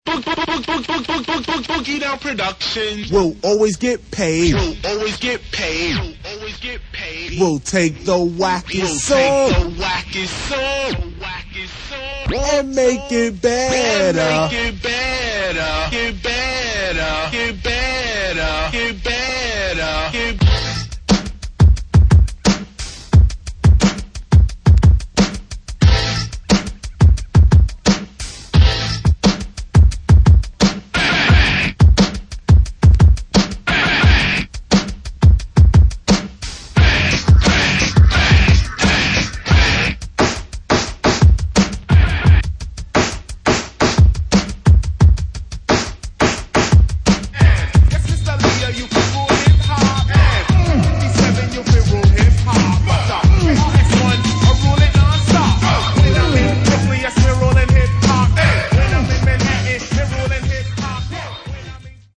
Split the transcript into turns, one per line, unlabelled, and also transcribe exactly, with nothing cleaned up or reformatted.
Boogie Down Productions
We'll always get paid.
will always get paid. Will always get paid.
We'll take the wackest
We'll
song
take the wackest song, the wackest song,
and make it better.
and make it better, get better, get better, get better, get better.